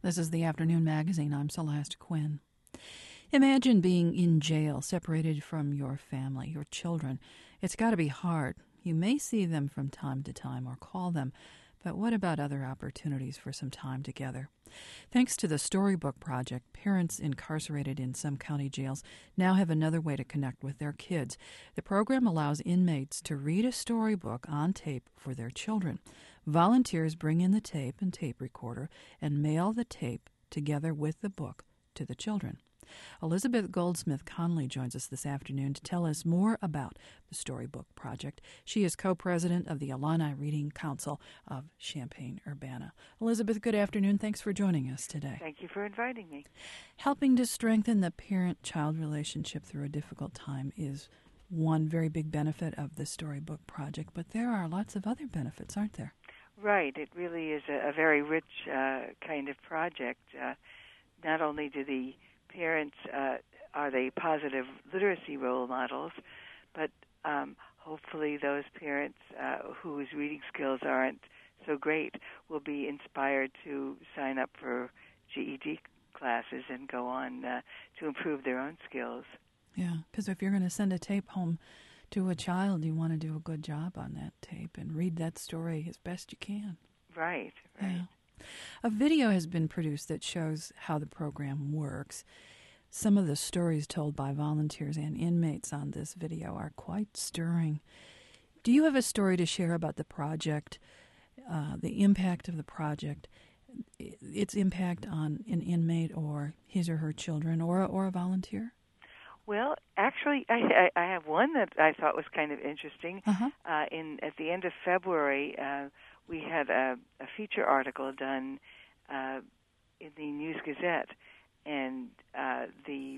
This is the Afternoon Magazine. I'm Celeste Quinn. Imagine being in jail, separated from your family, your children. It's got to be hard. You may see them from time to time or call them, but what about other opportunities for some time together? Thanks to the Storybook Project, parents incarcerated in some county jails now have another way to connect with their kids. The program allows inmates to read a storybook on tape for their children. Volunteers bring in the tape and tape recorder and mail the tape together with the book to the children. Elizabeth Goldsmith Conley joins us this afternoon to tell us more about the Storybook Project. She is co-president of the Illini Reading Council of Champaign-Urbana. Elizabeth, good afternoon. Thanks for joining us today. Thank you for inviting me. Helping to strengthen the parent-child relationship through a difficult time is one very big benefit of the Storybook Project, but there are lots of other benefits, aren't there? Right. It really is a very rich kind of project. Not only do the parents are they positive literacy role models, but hopefully those parents whose reading skills aren't so great will be inspired to sign up for GED classes and go on to improve their own skills. Yeah, because if you're going to send a tape home to a child, you want to do a good job on that tape and read that story as best you can. Right. Yeah. A video has been produced that shows how the program works. Some of the stories told by volunteers and inmates on this video are quite stirring. Do you have a story to share about the project, the impact of the project, its impact on an inmate or his or her children or a volunteer? Well, actually, I have one that I thought was kind of interesting. Uh-huh. At the end of February, we had a feature article done in the News Gazette, and the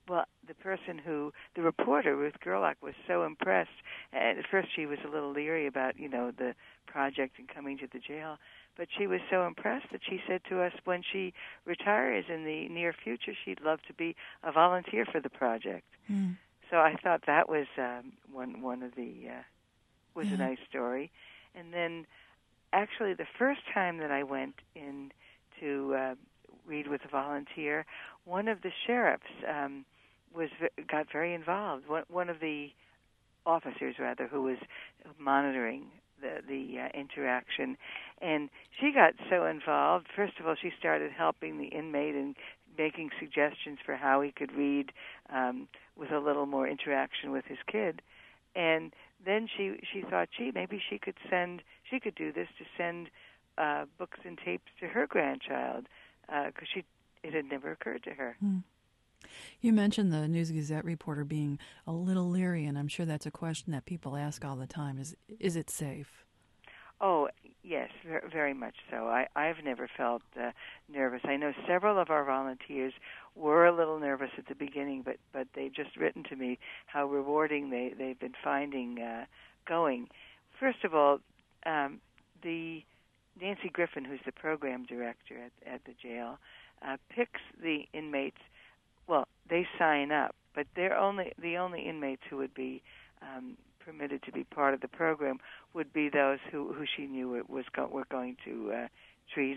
reporter, Ruth Gerlach, was so impressed. At first, she was a little leery about, the project and coming to the jail, but she was so impressed that she said to us when she retires in the near future, she'd love to be a volunteer for the project. Mm. So I thought that was one of the was a nice story. And then, actually, the first time that I went in to read with a volunteer, one of the sheriffs got very involved. One of the officers, rather, who was monitoring the interaction, and she got so involved. First of all, she started helping the inmate and making suggestions for how he could read with a little more interaction with his kid. And then she thought, maybe she could do this to send books and tapes to her grandchild, because it had never occurred to her. Mm. You mentioned the News Gazette reporter being a little leery, and I'm sure that's a question that people ask all the time. Is it safe? Oh, yes, very much so. I've never felt nervous. I know several of our volunteers were a little nervous at the beginning, but they've just written to me how rewarding they've been finding going. First of all, the Nancy Griffin, who's the program director at the jail, picks the inmates. Well, they sign up, but the only inmates who would be permitted to be part of the program would be those who she knew were going to treat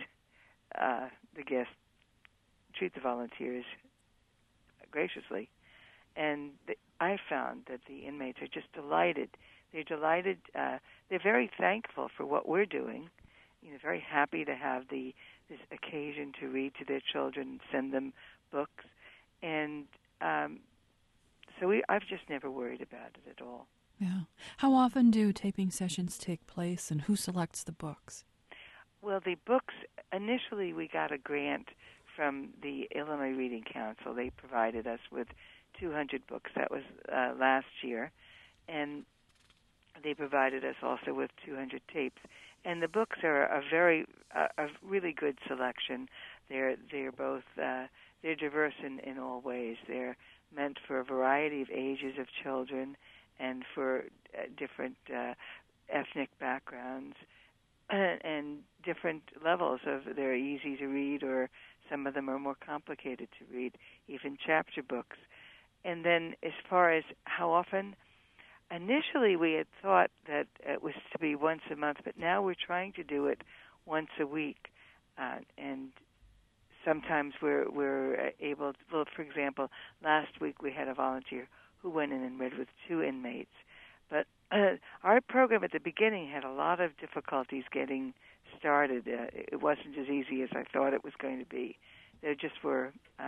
the volunteers graciously. And I found that the inmates are just delighted. They're delighted. They're very thankful for what we're doing. Very happy to have this occasion to read to their children, send them books, and so I've just never worried about it at all. Yeah. How often do taping sessions take place, and who selects the books? Well, the books, initially we got a grant from the Illinois Reading Council. They provided us with 200 books. That was last year. And they provided us also with 200 tapes. And the books are a really good selection. They're both they're diverse in all ways. They're meant for a variety of ages of children and for different ethnic backgrounds and different levels of. They're easy to read, or some of them are more complicated to read, even chapter books. And then as far as how often, initially we had thought that it was to be once a month, but now we're trying to do it once a week. And sometimes we're able to, well, for example, last week we had a volunteer who went in and read with 2 inmates. But our program at the beginning had a lot of difficulties getting started. It wasn't as easy as I thought it was going to be. There just were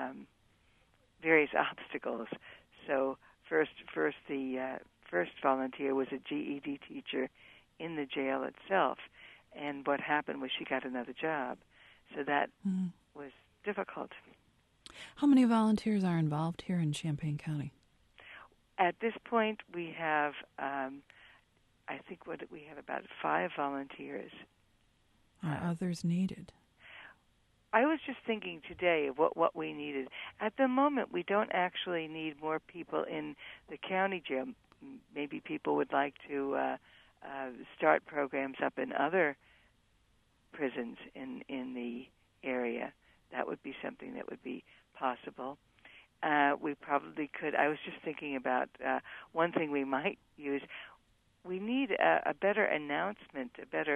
various obstacles. So first the first volunteer was a GED teacher in the jail itself, and what happened was she got another job. So that was difficult. How many volunteers are involved here in Champaign County? At this point, we have, I think we have about 5 volunteers. Are others needed? I was just thinking today of what we needed. At the moment, we don't actually need more people in the county jail. Maybe people would like to start programs up in other prisons in the area. That would be something that would be possible. We probably could. I was just thinking about one thing we might use. We need a better announcement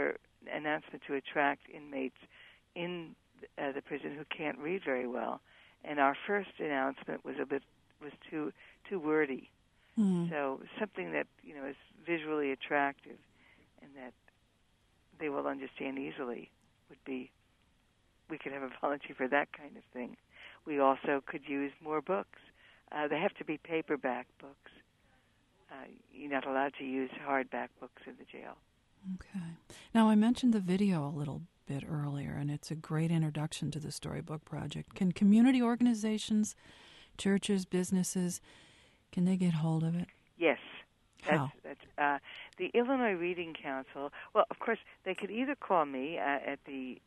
to attract inmates in the prison who can't read very well. And our first announcement was too wordy. So something that is visually attractive and that they will understand easily would be. We could have a volunteer for that kind of thing. We also could use more books. They have to be paperback books. You're not allowed to use hardback books in the jail. Okay. Now, I mentioned the video a little bit earlier, and it's a great introduction to the Storybook Project. Can community organizations, churches, businesses, can they get hold of it? Yes. How? That's the Illinois Reading Council. Well, of course, they could either call me at the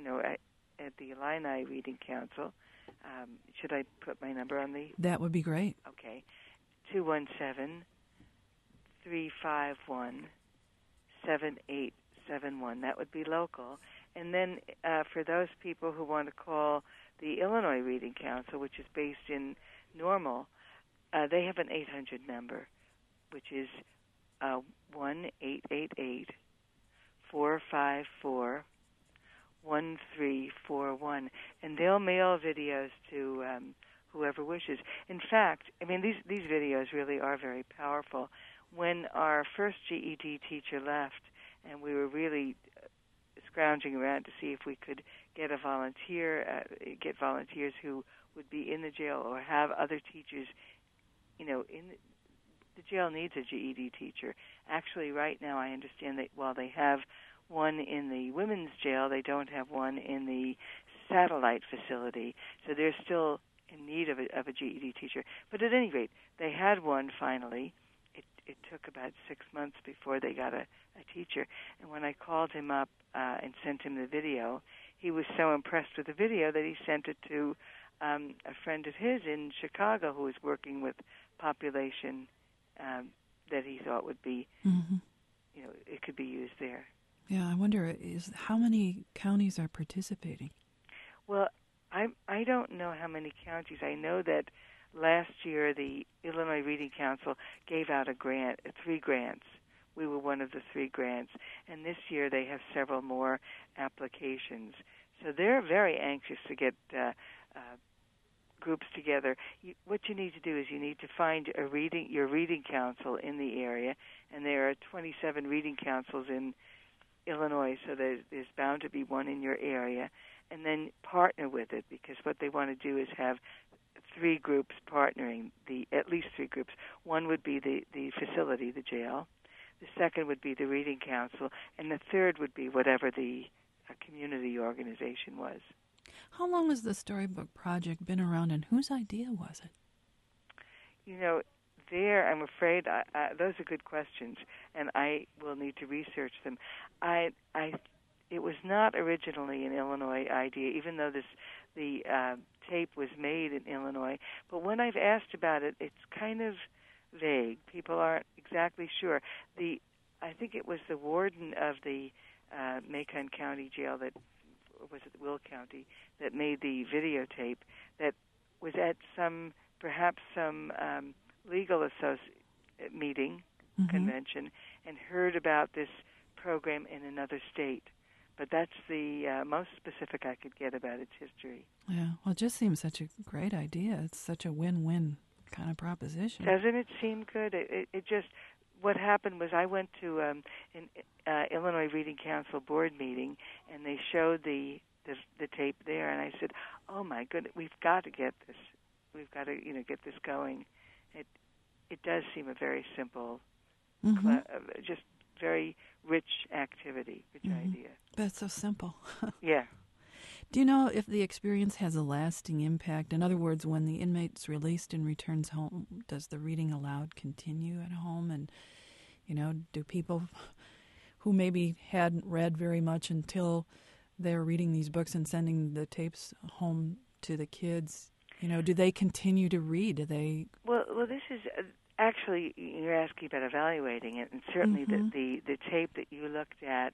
Illini Reading Council. Should I put my number on the? That would be great. Okay. 217-351-7871. That would be local. And then for those people who want to call the Illinois Reading Council, which is based in Normal, they have an 800 number, which is 1-888-454-1341, and they'll mail videos to whoever wishes. In fact, I mean, these videos really are very powerful. When our first GED teacher left, and we were really scrounging around to see if we could get get volunteers who would be in the jail or have other teachers, the jail needs a GED teacher. Actually, right now, I understand that while they have one in the women's jail, they don't have one in the satellite facility. So they're still in need of a GED teacher. But at any rate, they had one finally. It took about 6 months before they got a teacher. And when I called him up and sent him the video, he was so impressed with the video that he sent it to a friend of his in Chicago who was working with population that he thought would be, it could be used there. Yeah, I wonder how many counties are participating? Well, I don't know how many counties. I know that last year the Illinois Reading Council gave out 3 grants. We were one of the 3 grants, and this year they have several more applications. So they're very anxious to get groups together. What you need to do is you need to find your reading council in the area, and there are 27 reading councils in Illinois, so there's bound to be one in your area, and then partner with it, because what they want to do is have 3 groups partnering, at least 3 groups. One would be the facility, the jail. The second would be the reading council, and the third would be whatever the community organization was. How long has the Storybook Project been around, and whose idea was it? I'm afraid those are good questions, and I will need to research them. It was not originally an Illinois idea, even though the tape was made in Illinois. But when I've asked about it, it's kind of vague. People aren't exactly sure. I think it was the warden of the Macon County Jail, that was it Will County, that made the videotape, that was at perhaps some legal meeting, convention, and heard about this program in another state. but that's the most specific I could get about its history. Yeah, well, it just seems such a great idea. It's such a win-win kind of proposition. Doesn't it seem good? It just, what happened was I went to an Illinois Reading Council board meeting, and they showed the tape there, and I said, "Oh my goodness, we've got to get this. We've got to get this going." It does seem a very simple, just very rich activity, rich idea. But it's so simple. Yeah. Do you know if the experience has a lasting impact? In other words, when the inmate's released and returns home, does the reading aloud continue at home? And, do people who maybe hadn't read very much until they're reading these books and sending the tapes home to the kids, do they continue to read? Do they? Well, this is actually, you're asking about evaluating it, and certainly the tape that you looked at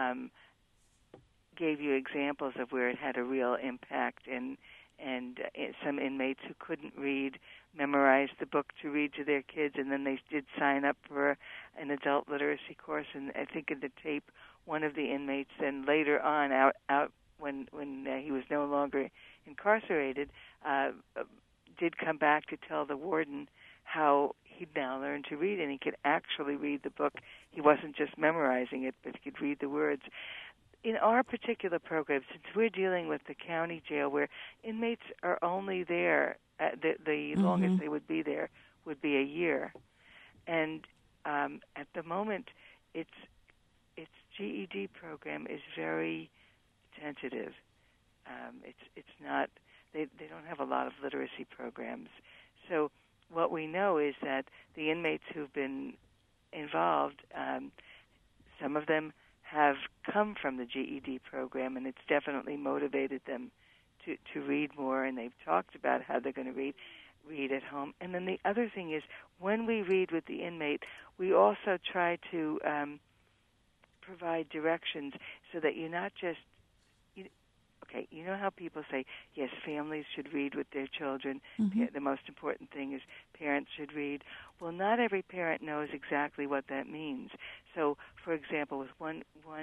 gave you examples of where it had a real impact, and some inmates who couldn't read memorized the book to read to their kids, and then they did sign up for an adult literacy course. And I think in the tape, one of the inmates then later on, out when he was no longer incarcerated, did come back to tell the warden how he'd now learned to read, and he could actually read the book. He wasn't just memorizing it, but he could read the words. In our particular program, since we're dealing with the county jail where inmates are only there, the longest they would be there would be a year. And at the moment, its GED program is very tentative. It's not, they don't have a lot of literacy programs. So what we know is that the inmates who've been involved, some of them have come from the GED program, and it's definitely motivated them to read more, and they've talked about how they're going to read at home. And then the other thing is, when we read with the inmate, we also try to provide directions so that you're not just, okay, you know how people say, yes, families should read with their children. The most important thing is parents should read. Well, not every parent knows exactly what that means. So, for example, with one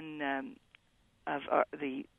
of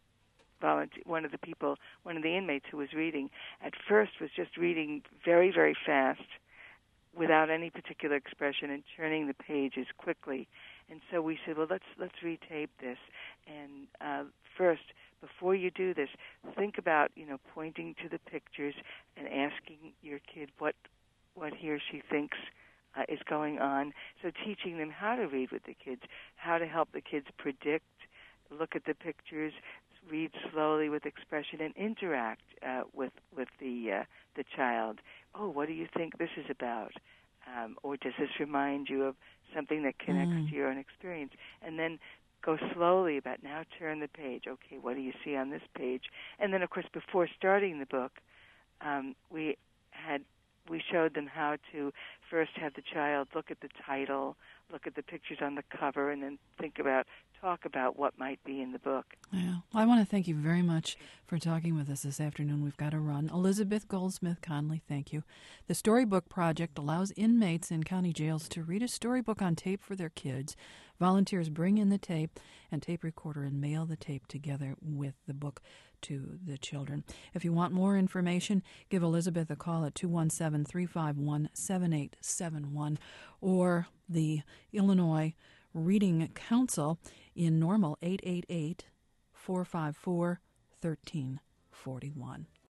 the inmates who was reading, at first was just reading very, very fast without any particular expression and turning the pages quickly. And so we said, well, let's retape this. And first, before you do this, think about, pointing to the pictures and asking your kid what he or she thinks is going on. So teaching them how to read with the kids, how to help the kids predict, look at the pictures, read slowly with expression, and interact with the child. Oh, what do you think this is about? Or does this remind you of something that connects to your own experience? And then go slowly about, now turn the page. Okay, what do you see on this page? And then, of course, before starting the book, we showed them how to first have the child look at the title, look at the pictures on the cover, and then talk about what might be in the book. Yeah. Well, I want to thank you very much for talking with us this afternoon. We've got to run. Elizabeth Goldsmith Conley, thank you. The Storybook Project allows inmates in county jails to read a storybook on tape for their kids. Volunteers bring in the tape and tape recorder and mail the tape together with the book to the children. If you want more information, give Elizabeth a call at 217-351-7871 or the Illinois Reading Council in Normal 888-454-1341.